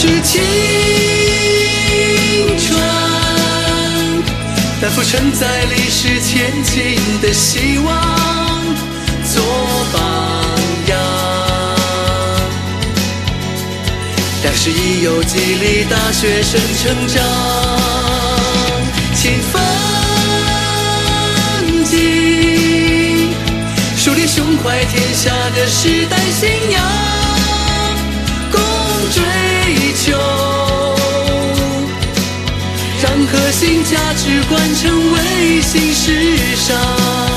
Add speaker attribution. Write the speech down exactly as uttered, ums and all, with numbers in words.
Speaker 1: 青春，担负承载历史前进的希望，做榜样，让诗意有激励大学生成长。请奋进，树立胸怀天下的时代信仰，共追求，让核心价值观成为新时尚。